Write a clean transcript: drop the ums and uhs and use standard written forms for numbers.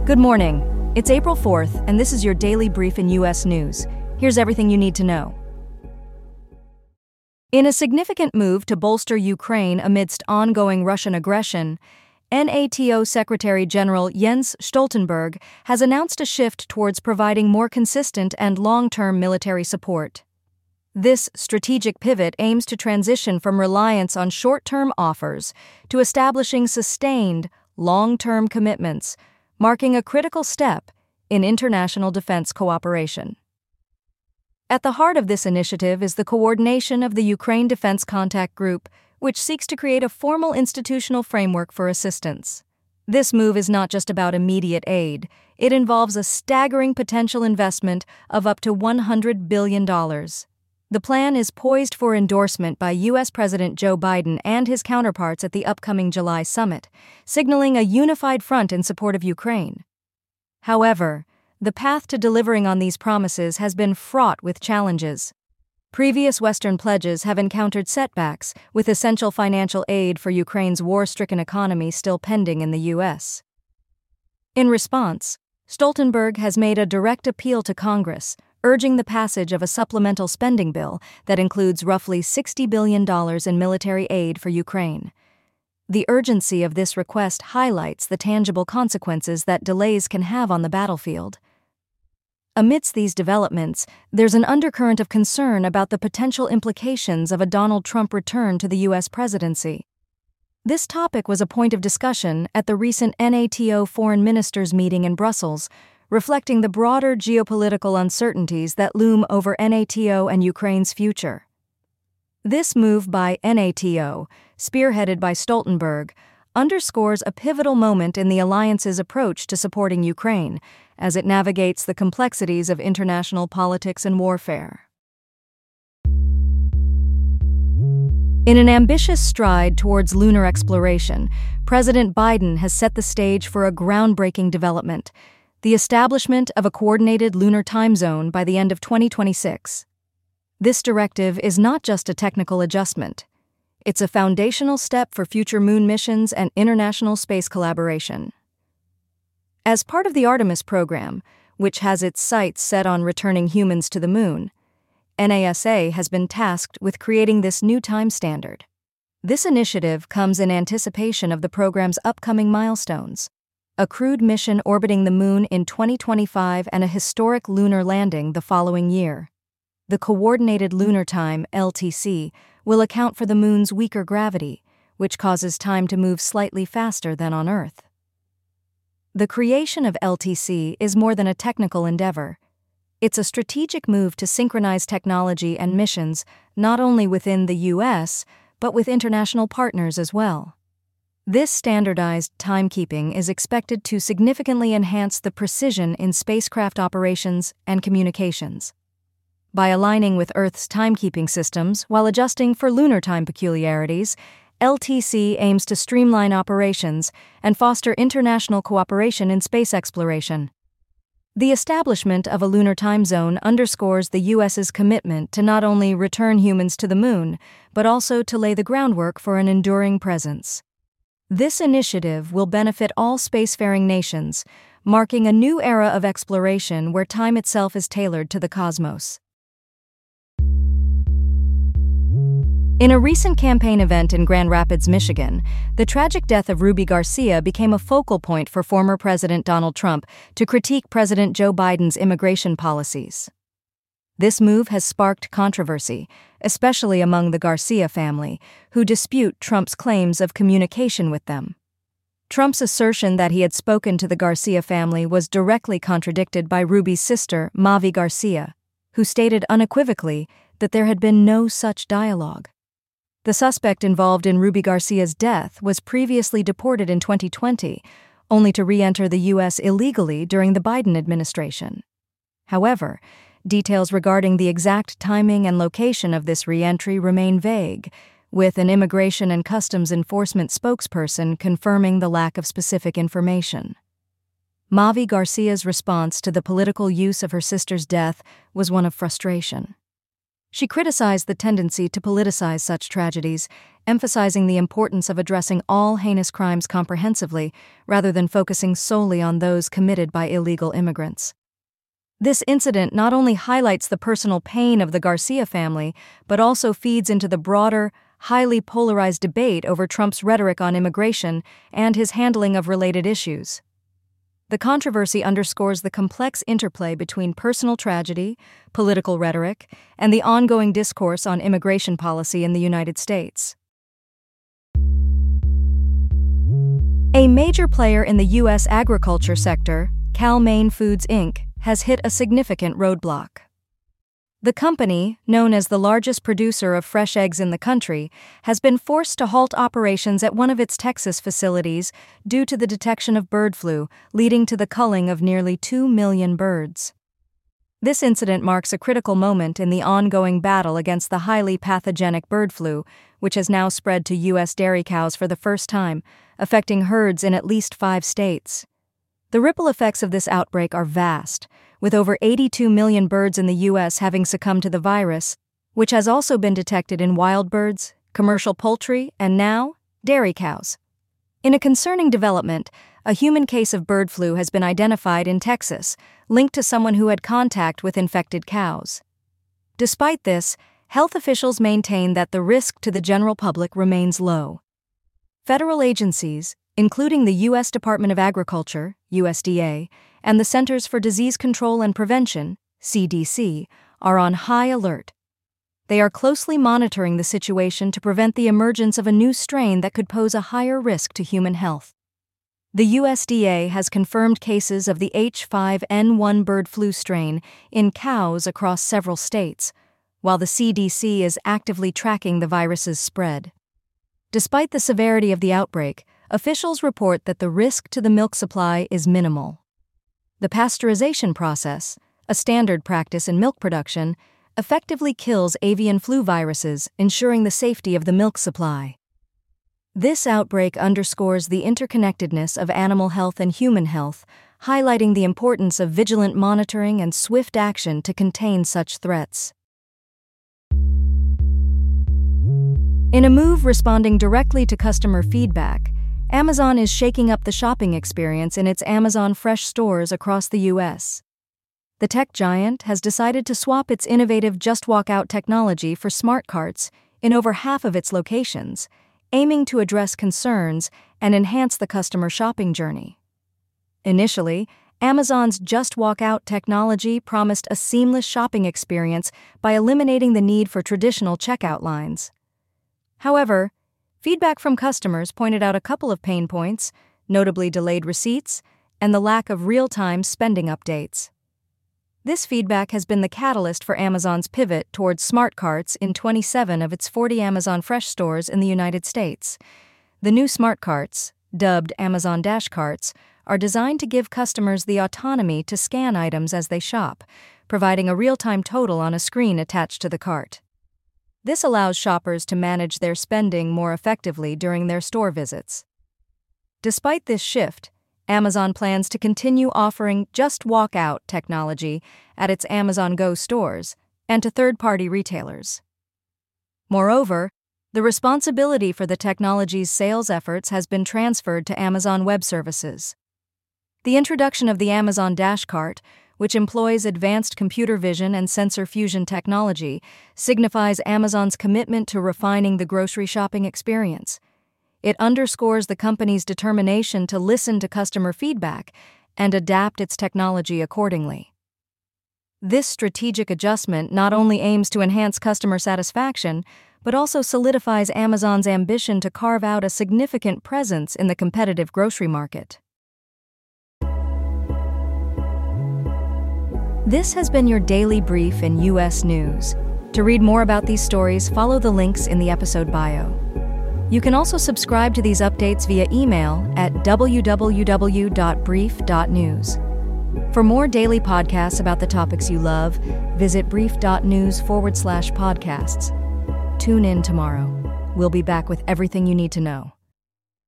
Good morning. It's April 4th, and this is your daily brief in U.S. news. Here's everything you need to know. In a significant move to bolster Ukraine amidst ongoing Russian aggression, NATO Secretary General Jens Stoltenberg has announced a shift towards providing more consistent and long-term military support. This strategic pivot aims to transition from reliance on short-term offers to establishing sustained, long-term commitments, marking a critical step in international defense cooperation. At the heart of this initiative is the coordination of the Ukraine Defense Contact Group, which seeks to create a formal institutional framework for assistance. This move is not just about immediate aid. It involves a staggering potential investment of up to $100 billion. The plan is poised for endorsement by U.S. President Joe Biden and his counterparts at the upcoming July summit, signaling a unified front in support of Ukraine. However, the path to delivering on these promises has been fraught with challenges. Previous Western pledges have encountered setbacks, with essential financial aid for Ukraine's war-stricken economy still pending in the U.S. In response, Stoltenberg has made a direct appeal to Congress, urging the passage of a supplemental spending bill that includes roughly $60 billion in military aid for Ukraine. The urgency of this request highlights the tangible consequences that delays can have on the battlefield. Amidst these developments, there's an undercurrent of concern about the potential implications of a Donald Trump return to the U.S. presidency. This topic was a point of discussion at the recent NATO Foreign Ministers meeting in Brussels, reflecting the broader geopolitical uncertainties that loom over NATO and Ukraine's future. This move by NATO, spearheaded by Stoltenberg, underscores a pivotal moment in the alliance's approach to supporting Ukraine as it navigates the complexities of international politics and warfare. In an ambitious stride towards lunar exploration, President Biden has set the stage for a groundbreaking development: the establishment of a coordinated lunar time zone by the end of 2026. This directive is not just a technical adjustment. It's a foundational step for future moon missions and international space collaboration. As part of the Artemis program, which has its sights set on returning humans to the moon, NASA has been tasked with creating this new time standard. This initiative comes in anticipation of the program's upcoming milestones: a crewed mission orbiting the moon in 2025 and a historic lunar landing the following year. The Coordinated Lunar Time, LTC, will account for the moon's weaker gravity, which causes time to move slightly faster than on Earth. The creation of LTC is more than a technical endeavor. It's a strategic move to synchronize technology and missions not only within the U.S., but with international partners as well. This standardized timekeeping is expected to significantly enhance the precision in spacecraft operations and communications. By aligning with Earth's timekeeping systems while adjusting for lunar time peculiarities, LTC aims to streamline operations and foster international cooperation in space exploration. The establishment of a lunar time zone underscores the U.S.'s commitment to not only return humans to the moon, but also to lay the groundwork for an enduring presence. This initiative will benefit all spacefaring nations, marking a new era of exploration where time itself is tailored to the cosmos. In a recent campaign event in Grand Rapids, Michigan, the tragic death of Ruby Garcia became a focal point for former President Donald Trump to critique President Joe Biden's immigration policies. This move has sparked controversy, especially among the Garcia family, who dispute Trump's claims of communication with them. Trump's assertion that he had spoken to the Garcia family was directly contradicted by Ruby's sister, Mavi Garcia, who stated unequivocally that there had been no such dialogue. The suspect involved in Ruby Garcia's death was previously deported in 2020, only to re-enter the U.S. illegally during the Biden administration. However, details regarding the exact timing and location of this re-entry remain vague, with an Immigration and Customs Enforcement spokesperson confirming the lack of specific information. Mavi Garcia's response to the political use of her sister's death was one of frustration. She criticized the tendency to politicize such tragedies, emphasizing the importance of addressing all heinous crimes comprehensively rather than focusing solely on those committed by illegal immigrants. This incident not only highlights the personal pain of the Garcia family, but also feeds into the broader, highly polarized debate over Trump's rhetoric on immigration and his handling of related issues. The controversy underscores the complex interplay between personal tragedy, political rhetoric, and the ongoing discourse on immigration policy in the United States. A major player in the U.S. agriculture sector, Cal-Maine Foods, Inc., has hit a significant roadblock. The company, known as the largest producer of fresh eggs in the country, has been forced to halt operations at one of its Texas facilities due to the detection of bird flu, leading to the culling of nearly 2 million birds. This incident marks a critical moment in the ongoing battle against the highly pathogenic bird flu, which has now spread to U.S. dairy cows for the first time, affecting herds in at least 5 states. The ripple effects of this outbreak are vast, with over 82 million birds in the U.S. having succumbed to the virus, which has also been detected in wild birds, commercial poultry, and now, dairy cows. In a concerning development, a human case of bird flu has been identified in Texas, linked to someone who had contact with infected cows. Despite this, health officials maintain that the risk to the general public remains low. Federal agencies, including the U.S. Department of Agriculture, USDA, and the Centers for Disease Control and Prevention, CDC, are on high alert. They are closely monitoring the situation to prevent the emergence of a new strain that could pose a higher risk to human health. The USDA has confirmed cases of the H5N1 bird flu strain in cows across several states, while the CDC is actively tracking the virus's spread. Despite the severity of the outbreak, officials report that the risk to the milk supply is minimal. The pasteurization process, a standard practice in milk production, effectively kills avian flu viruses, ensuring the safety of the milk supply. This outbreak underscores the interconnectedness of animal health and human health, highlighting the importance of vigilant monitoring and swift action to contain such threats. In a move responding directly to customer feedback, Amazon is shaking up the shopping experience in its Amazon Fresh stores across the U.S. The tech giant has decided to swap its innovative Just Walk Out technology for smart carts in over half of its locations, aiming to address concerns and enhance the customer shopping journey. Initially, Amazon's Just Walk Out technology promised a seamless shopping experience by eliminating the need for traditional checkout lines. However, feedback from customers pointed out a couple of pain points, notably delayed receipts and the lack of real-time spending updates. This feedback has been the catalyst for Amazon's pivot towards smart carts in 27 of its 40 Amazon Fresh stores in the United States. The new smart carts, dubbed Amazon Dash Carts, are designed to give customers the autonomy to scan items as they shop, providing a real-time total on a screen attached to the cart. This allows shoppers to manage their spending more effectively during their store visits. Despite this shift, Amazon plans to continue offering Just Walk Out technology at its Amazon Go stores and to third-party retailers. Moreover, the responsibility for the technology's sales efforts has been transferred to Amazon Web Services. The introduction of the Amazon Dash Cart, which employs advanced computer vision and sensor fusion technology, signifies Amazon's commitment to refining the grocery shopping experience. It underscores the company's determination to listen to customer feedback and adapt its technology accordingly. This strategic adjustment not only aims to enhance customer satisfaction, but also solidifies Amazon's ambition to carve out a significant presence in the competitive grocery market. This has been your daily brief in U.S. news. To read more about these stories, follow the links in the episode bio. You can also subscribe to these updates via email at www.brief.news. For more daily podcasts about the topics you love, visit brief.news/podcasts. Tune in tomorrow. We'll be back with everything you need to know.